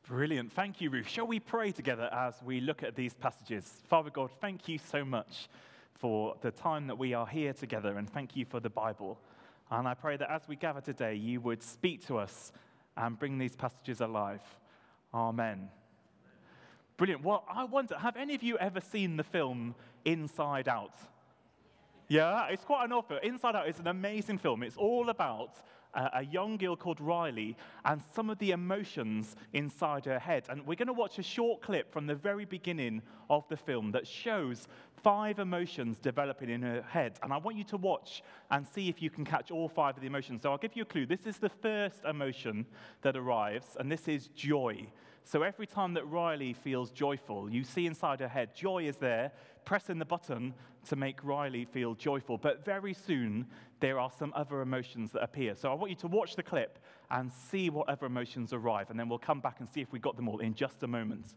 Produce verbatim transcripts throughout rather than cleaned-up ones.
Brilliant. Thank you, Ruth. Shall we pray together as we look at these passages? Father God, thank you so much for the time that we are here together, and thank you for the Bible. And I pray that as we gather today, you would speak to us and bring these passages alive. Amen. Brilliant. Well, I wonder, have any of you ever seen the film Inside Out? Yeah, it's quite an old film. Inside Out is an amazing film. It's all about uh, a young girl called Riley and some of the emotions inside her head. And we're going to watch a short clip from the very beginning of the film that shows five emotions developing in her head. And I want you to watch and see if you can catch all five of the emotions. So I'll give you a clue. This is the first emotion that arrives, and this is joy. So every time that Riley feels joyful, you see inside her head, joy is there, pressing the button to make Riley feel joyful. But very soon, there are some other emotions that appear. So I want you to watch the clip and see what other emotions arrive, and then we'll come back and see if we got them all in just a moment.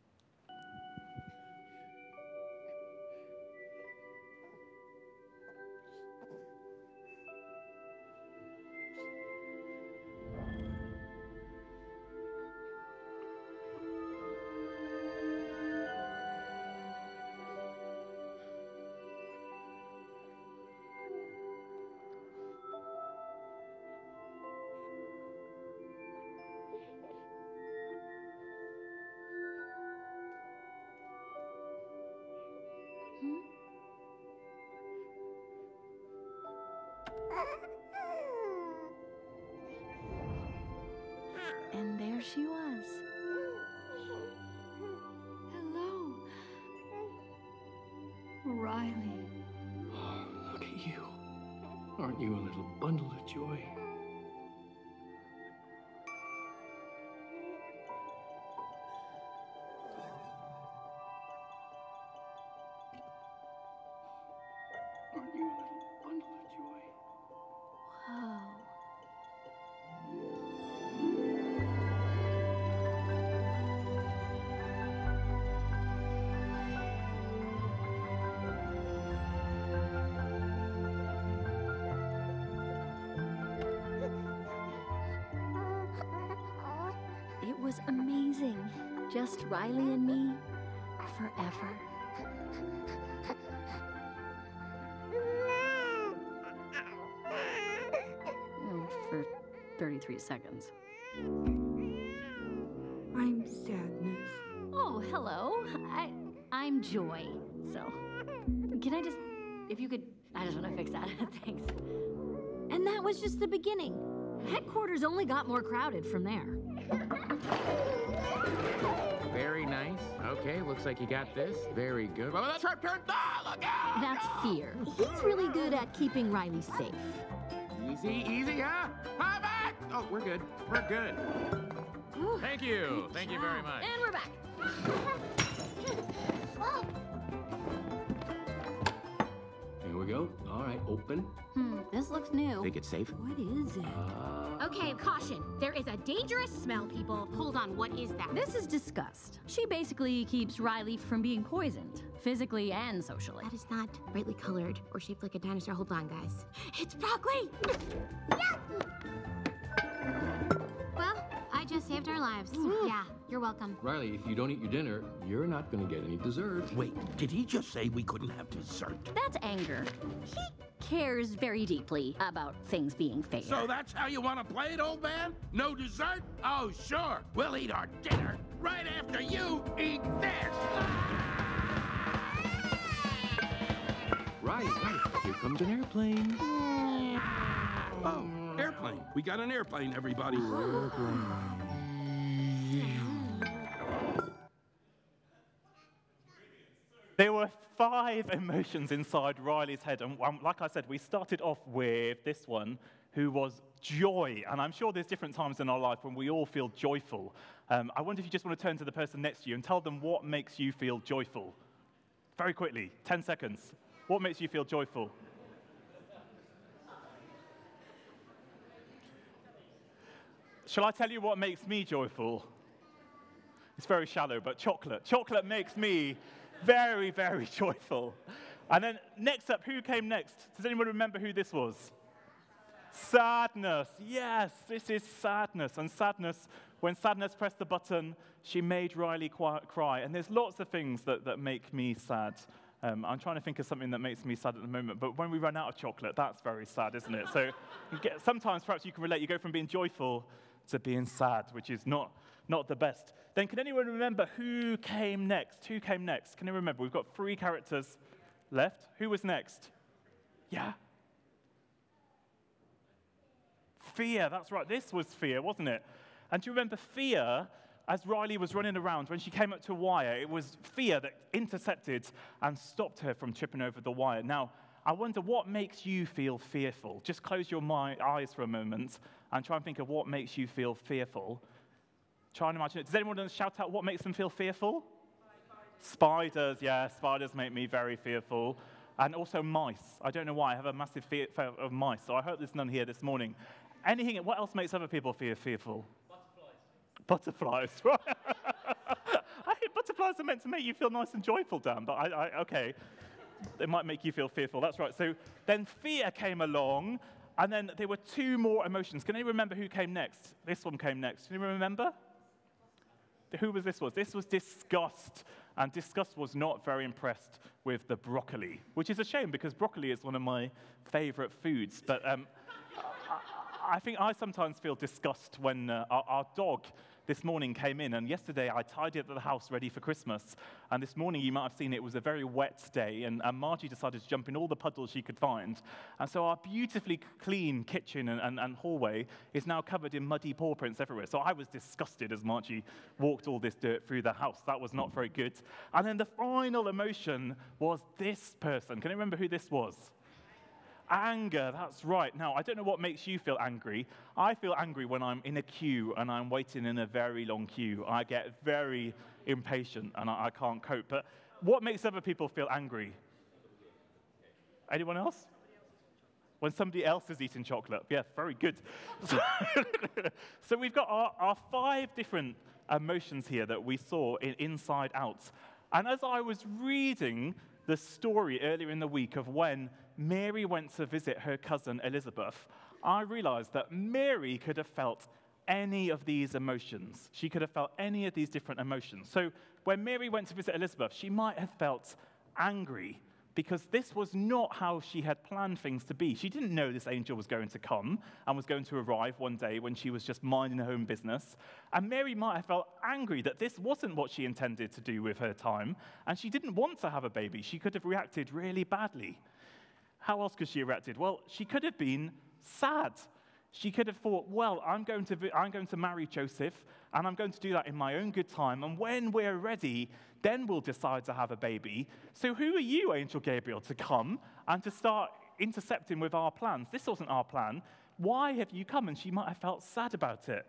And there she was. Hello, Riley. Oh, look at you. Aren't you a little bundle of joy? Aren't you a little bundle of joy? Whoa. It was amazing. Just Riley and me forever. Mm, For thirty-three seconds. I'm Sadness. Oh, hello. I, I'm Joy. So, can I just, if you could, I just want to fix that. Thanks. And that was just the beginning. Headquarters only got more crowded from there. Very nice. Okay, looks like you got this. Very good. Oh, that's her turn. Ah, look out! That's Fear. He's really good at keeping Riley safe. Easy, easy, huh? Hi, back! Oh, we're good. We're good. Whew. Thank you. Thank you very much. And we're back. Here we go. All right, open. Hmm, this looks new. Think it's safe? What is it? Uh, Okay, caution. There is a dangerous smell, people. Hold on, what is that? This is Disgust. She basically keeps Riley from being poisoned, physically and socially. That is not brightly colored or shaped like a dinosaur. Hold on, guys. It's broccoli! Yeah! Well, I just saved our lives. Yeah, you're welcome. Riley, if you don't eat your dinner, you're not going to get any dessert. Wait, did he just say we couldn't have dessert? That's anger. He cares very deeply about things being fair. So that's how you want to play it, old man? No dessert? Oh, sure. We'll eat our dinner right after you eat this. Right, right. Here comes an airplane. Oh, airplane. We got an airplane, everybody. There were five emotions inside Riley's head, and um, like I said, we started off with this one, who was joy. And I'm sure there's different times in our life when we all feel joyful. Um, I wonder if you just want to turn to the person next to you and tell them what makes you feel joyful. Very quickly, ten seconds. What makes you feel joyful? Shall I tell you what makes me joyful? It's very shallow, but chocolate. Chocolate makes me very, very joyful. And then next up, who came next? Does anyone remember who this was? Sadness. Yes, this is sadness. And sadness When sadness pressed the button, she made Riley cry. And there's lots of things that, that make me sad. Um, I'm trying to think of something that makes me sad at the moment, but when we run out of chocolate, that's very sad, isn't it? So you get, sometimes perhaps you can relate. You go from being joyful to being sad, which is not, not the best. Then can anyone remember who came next? Who came next? Can you remember? We've got three characters left. Who was next? Yeah? Fear, that's right. This was fear, wasn't it? And do you remember fear? As Riley was running around, when she came up to a wire, it was fear that intercepted and stopped her from tripping over the wire. Now, I wonder what makes you feel fearful. Just close your mi- eyes for a moment and try and think of what makes you feel fearful. Try and imagine it. Does anyone want to shout out what makes them feel fearful? Spiders. Spiders, yeah, spiders make me very fearful. And also mice. I don't know why, I have a massive fear of mice, so I hope there's none here this morning. Anything, what else makes other people feel fearful? Butterflies, right? I think butterflies are meant to make you feel nice and joyful, Dan, but I, I, okay. They might make you feel fearful, that's right. So then fear came along, and then there were two more emotions. Can you remember who came next? This one came next. Can you remember? Who was this was? This was disgust, and disgust was not very impressed with the broccoli, which is a shame because broccoli is one of my favorite foods, but um, I think I sometimes feel disgust when uh, our, our dog this morning came in, and yesterday I tidied up the house ready for Christmas, and this morning you might have seen it was a very wet day, and, and Margie decided to jump in all the puddles she could find, and so our beautifully clean kitchen and, and, and hallway is now covered in muddy paw prints everywhere. So I was disgusted as Margie walked all this dirt through the house. That was not very good. And then the final emotion was this person. Can you remember who this was? Anger, that's right. Now, I don't know what makes you feel angry. I feel angry when I'm in a queue and I'm waiting in a very long queue. I get very impatient and I, I can't cope. But what makes other people feel angry? Anyone else? When somebody else is eating chocolate. Yeah, very good. So, so we've got our, our five different emotions here that we saw in Inside Out. And as I was reading the story earlier in the week of when Mary went to visit her cousin Elizabeth, I realized that Mary could have felt any of these emotions. She could have felt any of these different emotions. So when Mary went to visit Elizabeth, she might have felt angry because this was not how she had planned things to be. She didn't know this angel was going to come and was going to arrive one day when she was just minding her own business. And Mary might have felt angry that this wasn't what she intended to do with her time, and she didn't want to have a baby. She could have reacted really badly. How else could she have reacted? Well, she could have been sad. She could have thought, well, I'm going to be, I'm going to marry Joseph, and I'm going to do that in my own good time, and when we're ready, then we'll decide to have a baby. So who are you, Angel Gabriel, to come and to start intercepting with our plans? This wasn't our plan. Why have you come? And she might have felt sad about it.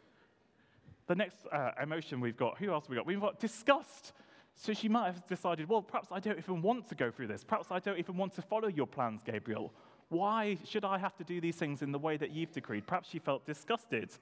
The next uh, emotion we've got, who else have we got? We've got disgust. So she might have decided, well, perhaps I don't even want to go through this. Perhaps I don't even want to follow your plans, Gabriel. Why should I have to do these things in the way that you've decreed? Perhaps she felt disgusted.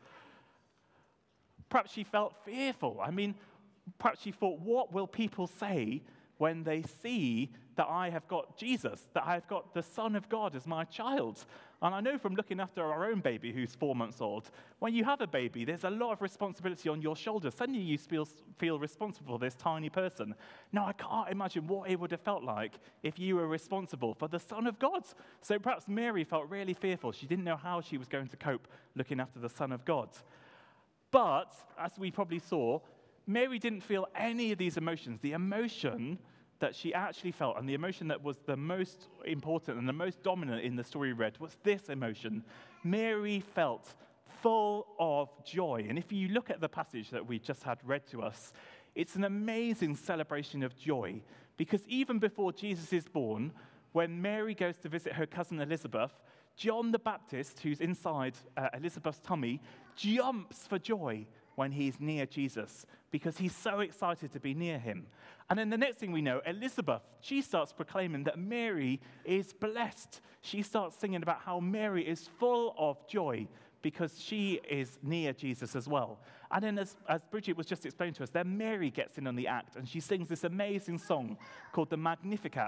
Perhaps she felt fearful. I mean, perhaps she thought, what will people say when they see that I have got Jesus, that I have got the Son of God as my child? And I know from looking after our own baby who's four months old, when you have a baby, there's a lot of responsibility on your shoulders. Suddenly you feel, feel responsible for this tiny person. Now, I can't imagine what it would have felt like if you were responsible for the Son of God. So perhaps Mary felt really fearful. She didn't know how she was going to cope looking after the Son of God. But, as we probably saw, Mary didn't feel any of these emotions. The emotion that she actually felt, and the emotion that was the most important and the most dominant in the story we read, was this emotion. Mary felt full of joy. And if you look at the passage that we just had read to us, it's an amazing celebration of joy. Because even before Jesus is born, when Mary goes to visit her cousin Elizabeth, John the Baptist, who's inside uh, Elizabeth's tummy, jumps for joy when he's near Jesus because he's so excited to be near him. And then the next thing we know, Elizabeth, she starts proclaiming that Mary is blessed. She starts singing about how Mary is full of joy because she is near Jesus as well. And then as, as Bridget was just explaining to us, then Mary gets in on the act and she sings this amazing song called the Magnificat.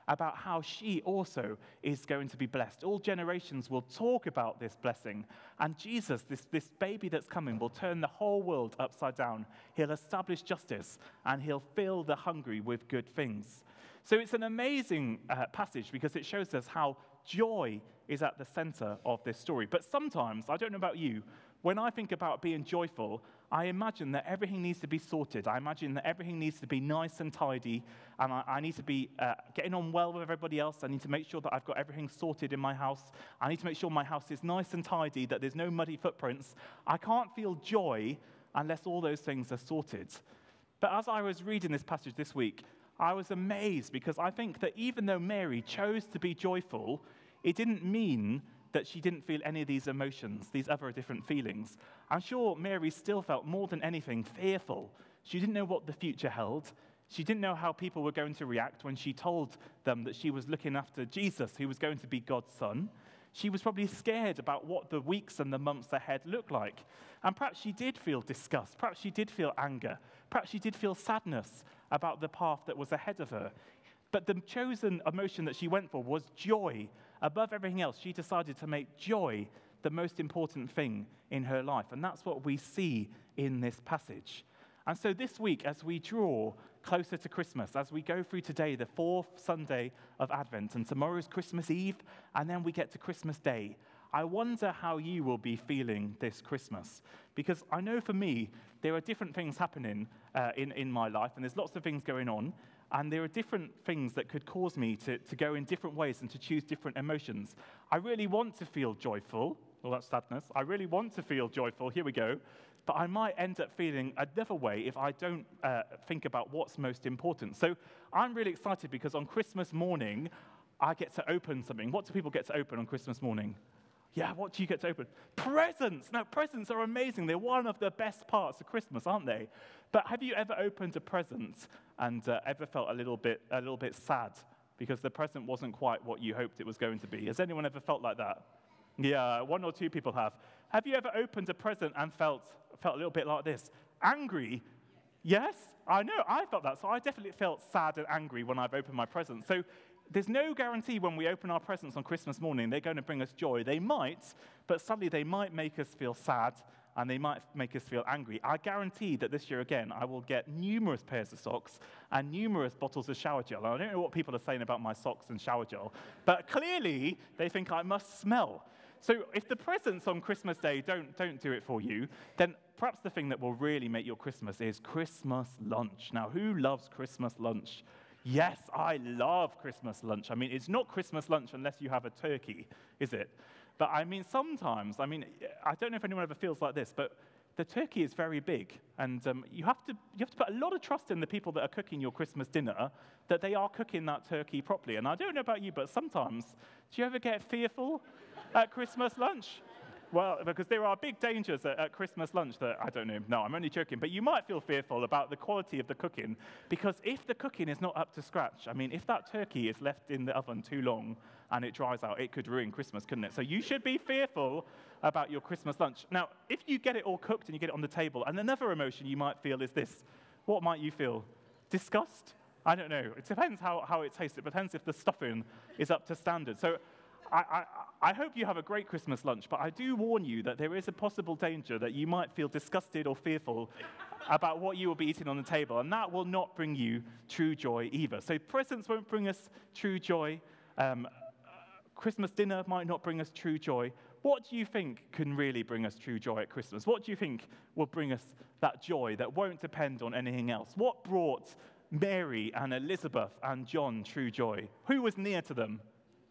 about how she also is going to be blessed. All generations will talk about this blessing. And Jesus, this, this baby that's coming, will turn the whole world upside down. He'll establish justice, and he'll fill the hungry with good things. So it's an amazing uh, passage because it shows us how joy is at the center of this story. But sometimes, I don't know about you, when I think about being joyful, I imagine that everything needs to be sorted. I imagine that everything needs to be nice and tidy, and I, I need to be uh, getting on well with everybody else. I need to make sure that I've got everything sorted in my house. I need to make sure my house is nice and tidy, that there's no muddy footprints. I can't feel joy unless all those things are sorted. But as I was reading this passage this week, I was amazed because I think that even though Mary chose to be joyful, it didn't mean that she didn't feel any of these emotions, these other different feelings. I'm sure Mary still felt more than anything fearful. She didn't know what the future held. She didn't know how people were going to react when she told them that she was looking after Jesus, who was going to be God's son. She was probably scared about what the weeks and the months ahead looked like. And perhaps she did feel disgust. Perhaps she did feel anger. Perhaps she did feel sadness about the path that was ahead of her. But the chosen emotion that she went for was joy. Above everything else, she decided to make joy the most important thing in her life. And that's what we see in this passage. And so this week, as we draw closer to Christmas, as we go through today, the fourth Sunday of Advent, and tomorrow's Christmas Eve, and then we get to Christmas Day, I wonder how you will be feeling this Christmas. Because I know for me, there are different things happening uh, in, in my life, and there's lots of things going on. And there are different things that could cause me to, to go in different ways and to choose different emotions. I really want to feel joyful. Well, that's sadness. I really want to feel joyful. Here we go. But I might end up feeling another way if I don't uh, think about what's most important. So I'm really excited because on Christmas morning, I get to open something. What do people get to open on Christmas morning? Yeah, what do you get to open? Presents. Now, presents are amazing. They're one of the best parts of Christmas, aren't they? But have you ever opened a present and uh, ever felt a little bit, a little bit sad because the present wasn't quite what you hoped it was going to be? Has anyone ever felt like that? Yeah, one or two people have. Have you ever opened a present and felt felt a little bit like this? Angry? Yes, I know. I felt that. So I definitely felt sad and angry when I've opened my present. So there's no guarantee when we open our presents on Christmas morning they're going to bring us joy. They might, but suddenly they might make us feel sad and they might make us feel angry. I guarantee that this year again, I will get numerous pairs of socks and numerous bottles of shower gel. I don't know what people are saying about my socks and shower gel, but clearly they think I must smell. So if the presents on Christmas Day don't, don't do it for you, then perhaps the thing that will really make your Christmas is Christmas lunch. Now, who loves Christmas lunch? Yes, I love Christmas lunch. I mean, it's not Christmas lunch unless you have a turkey, is it? But I mean, sometimes, I mean, I don't know if anyone ever feels like this, but the turkey is very big, and um, you have to you have to put a lot of trust in the people that are cooking your Christmas dinner, that they are cooking that turkey properly. And I don't know about you, but sometimes, do you ever get fearful at Christmas lunch? Well, because there are big dangers at, at Christmas lunch that, I don't know, no, I'm only joking, but you might feel fearful about the quality of the cooking, because if the cooking is not up to scratch, I mean, if that turkey is left in the oven too long and it dries out, it could ruin Christmas, couldn't it? So you should be fearful about your Christmas lunch. Now, if you get it all cooked and you get it on the table, and another emotion you might feel is this, what might you feel? Disgust? I don't know. It depends how, how it tastes. It depends if the stuffing is up to standard. So I, I, I hope you have a great Christmas lunch, but I do warn you that there is a possible danger that you might feel disgusted or fearful about what you will be eating on the table, and that will not bring you true joy either. So presents won't bring us true joy. Um, Christmas dinner might not bring us true joy. What do you think can really bring us true joy at Christmas? What do you think will bring us that joy that won't depend on anything else? What brought Mary and Elizabeth and John true joy? Who was near to them?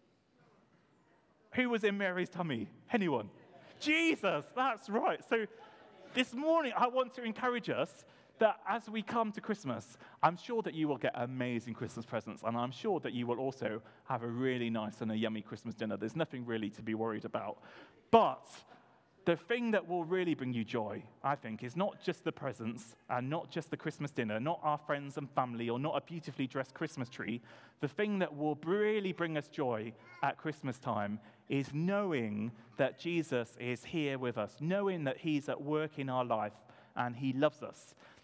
Who was in Mary's tummy? Anyone? Jesus, that's right. So this morning, I want to encourage us that as we come to Christmas, I'm sure that you will get amazing Christmas presents, and I'm sure that you will also have a really nice and a yummy Christmas dinner. There's nothing really to be worried about. But the thing that will really bring you joy, I think, is not just the presents and not just the Christmas dinner, not our friends and family, or not a beautifully dressed Christmas tree. The thing that will really bring us joy at Christmas time is knowing that Jesus is here with us, knowing that he's at work in our life and he loves us.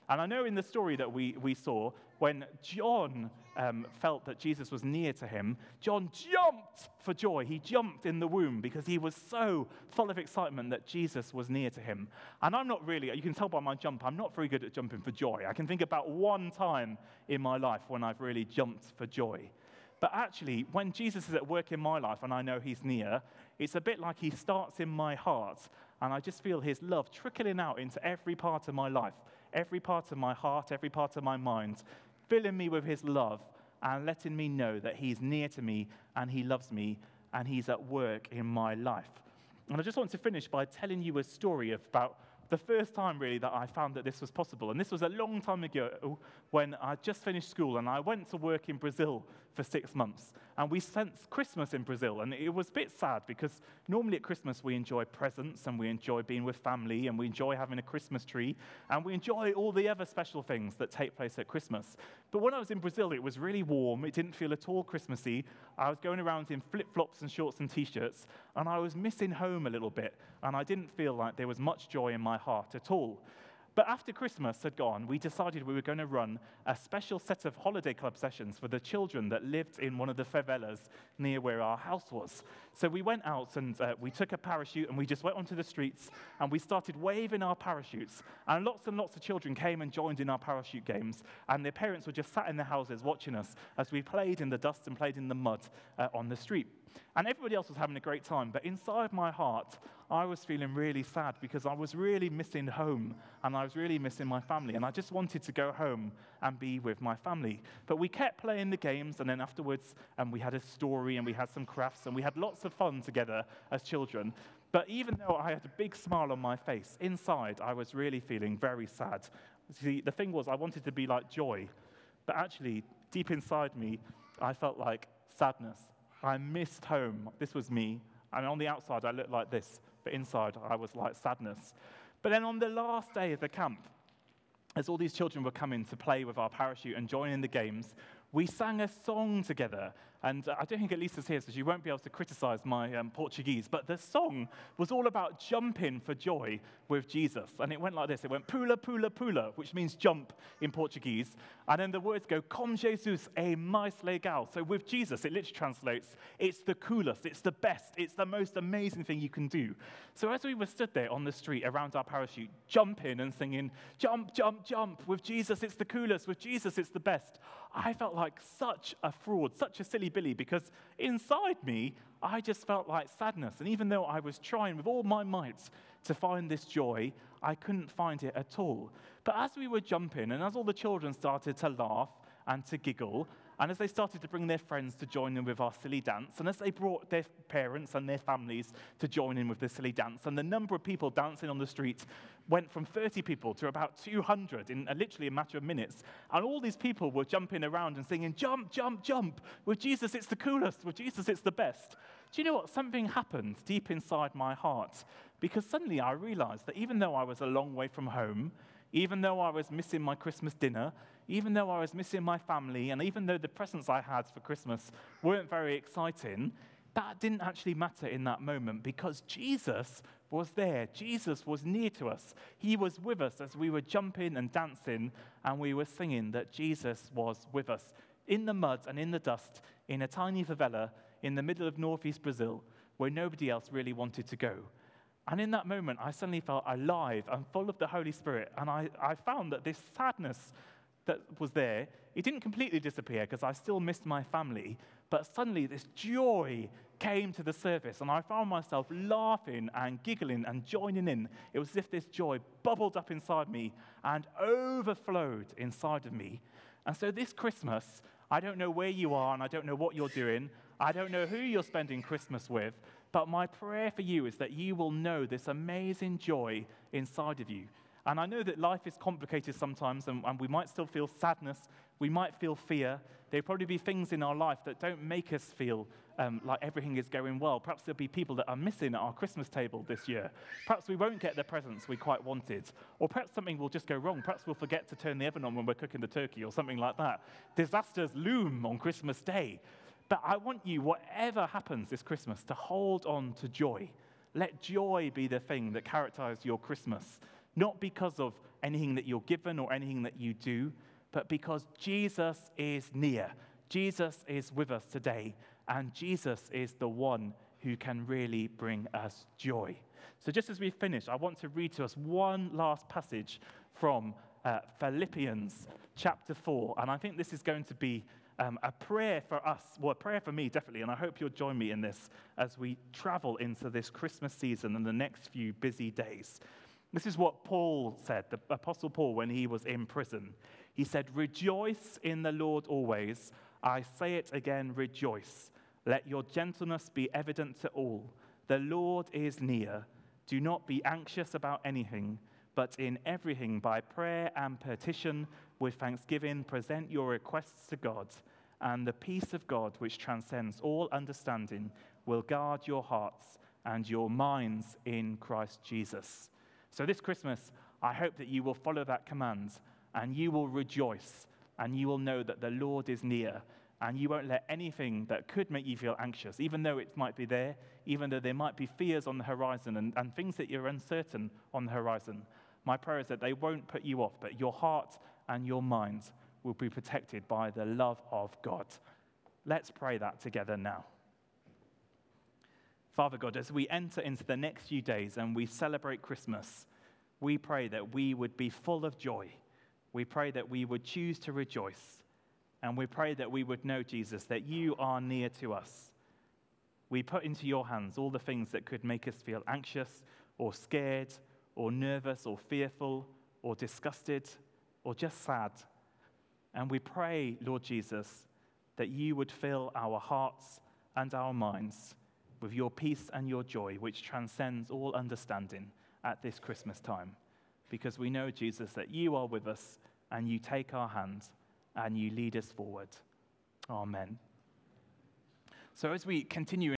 And I know in the story that we, we saw, when John um, felt that Jesus was near to him, John jumped for joy. He jumped in the womb because he was so full of excitement that Jesus was near to him. And I'm not really, you can tell by my jump, I'm not very good at jumping for joy. I can think about one time in my life when I've really jumped for joy. But actually, when Jesus is at work in my life and I know he's near, it's a bit like he starts in my heart, and I just feel his love trickling out into every part of my life, every part of my heart, every part of my mind, filling me with his love and letting me know that he's near to me and he loves me and he's at work in my life. And I just want to finish by telling you a story about the first time, really, that I found that this was possible. And this was a long time ago when I just finished school and I went to work in Brazil for six months. And we spent Christmas in Brazil. And it was a bit sad because normally at Christmas we enjoy presents and we enjoy being with family and we enjoy having a Christmas tree and we enjoy all the other special things that take place at Christmas. But when I was in Brazil, it was really warm. It didn't feel at all Christmassy. I was going around in flip-flops and shorts and T-shirts, and I was missing home a little bit. And I didn't feel like there was much joy in my heart at all. But after Christmas had gone, we decided we were going to run a special set of holiday club sessions for the children that lived in one of the favelas near where our house was. So we went out and uh, we took a parachute and we just went onto the streets and we started waving our parachutes. And lots and lots of children came and joined in our parachute games. And their parents were just sat in their houses watching us as we played in the dust and played in the mud uh, on the street. And everybody else was having a great time, but inside my heart, I was feeling really sad because I was really missing home and I was really missing my family, and I just wanted to go home and be with my family. But we kept playing the games, and then afterwards, um, we had a story and we had some crafts and we had lots of fun together as children. But even though I had a big smile on my face, inside I was really feeling very sad. See, the thing was, I wanted to be like joy, but actually, deep inside me, I felt like sadness. I missed home. This was me. And on the outside, I looked like this. But inside, I was like sadness. But then on the last day of the camp, as all these children were coming to play with our parachute and join in the games, we sang a song together. And uh, I don't think Elisa's here, so she won't be able to criticize my um, Portuguese. But the song was all about jumping for joy with Jesus. And it went like this. It went, pula, pula, pula, which means jump in Portuguese. And then the words go, com Jesus é mais legal. So with Jesus, it literally translates, it's the coolest, it's the best, it's the most amazing thing you can do. So as we were stood there on the street around our parachute, jumping and singing, jump, jump, jump, with Jesus, it's the coolest, with Jesus, it's the best, I felt like such a fraud, such a silly Billy, because inside me, I just felt like sadness. And even though I was trying with all my might to find this joy, I couldn't find it at all. But as we were jumping, and as all the children started to laugh and to giggle, and as they started to bring their friends to join in with our silly dance, and as they brought their parents and their families to join in with the silly dance, and the number of people dancing on the street went from thirty people to about two hundred in a, literally a matter of minutes, and all these people were jumping around and singing, jump, jump, jump, with Jesus it's the coolest, with Jesus it's the best. Do you know what? Something happened deep inside my heart, because suddenly I realized that even though I was a long way from home, even though I was missing my Christmas dinner, even though I was missing my family, and even though the presents I had for Christmas weren't very exciting, that didn't actually matter in that moment because Jesus was there. Jesus was near to us. He was with us as we were jumping and dancing, and we were singing that Jesus was with us in the mud and in the dust, in a tiny favela in the middle of northeast Brazil, where nobody else really wanted to go. And in that moment, I suddenly felt alive and full of the Holy Spirit, and I, I found that this sadness that was there, it didn't completely disappear because I still missed my family, but suddenly this joy came to the surface, and I found myself laughing and giggling and joining in. It was as if this joy bubbled up inside me and overflowed inside of me. And so this Christmas, I don't know where you are and I don't know what you're doing. I don't know who you're spending Christmas with, but my prayer for you is that you will know this amazing joy inside of you. And I know that life is complicated sometimes, and, and we might still feel sadness. We might feel fear. There'll probably be things in our life that don't make us feel um, like everything is going well. Perhaps there'll be people that are missing at our Christmas table this year. Perhaps we won't get the presents we quite wanted. Or perhaps something will just go wrong. Perhaps we'll forget to turn the oven on when we're cooking the turkey or something like that. Disasters loom on Christmas Day. But I want you, whatever happens this Christmas, to hold on to joy. Let joy be the thing that characterizes your Christmas not because of anything that you're given or anything that you do, but because Jesus is near. Jesus is with us today, and Jesus is the one who can really bring us joy. So just as we finish, I want to read to us one last passage from uh, Philippians chapter four, and I think this is going to be um, a prayer for us, well, a prayer for me, definitely, and I hope you'll join me in this as we travel into this Christmas season and the next few busy days. This is what Paul said, the Apostle Paul, when he was in prison. He said, "Rejoice in the Lord always. I say it again, rejoice. Let your gentleness be evident to all. The Lord is near. Do not be anxious about anything, but in everything by prayer and petition with thanksgiving present your requests to God, and the peace of God, which transcends all understanding, will guard your hearts and your minds in Christ Jesus." So this Christmas, I hope that you will follow that command, and you will rejoice, and you will know that the Lord is near, and you won't let anything that could make you feel anxious, even though it might be there, even though there might be fears on the horizon and, and things that you're uncertain on the horizon. My prayer is that they won't put you off, but your heart and your mind will be protected by the love of God. Let's pray that together now. Father God, as we enter into the next few days and we celebrate Christmas, we pray that we would be full of joy. We pray that we would choose to rejoice. And we pray that we would know, Jesus, that you are near to us. We put into your hands all the things that could make us feel anxious or scared or nervous or fearful or disgusted or just sad. And we pray, Lord Jesus, that you would fill our hearts and our minds with your peace and your joy, which transcends all understanding at this Christmas time. Because we know, Jesus, that you are with us and you take our hands and you lead us forward. Amen. So as we continue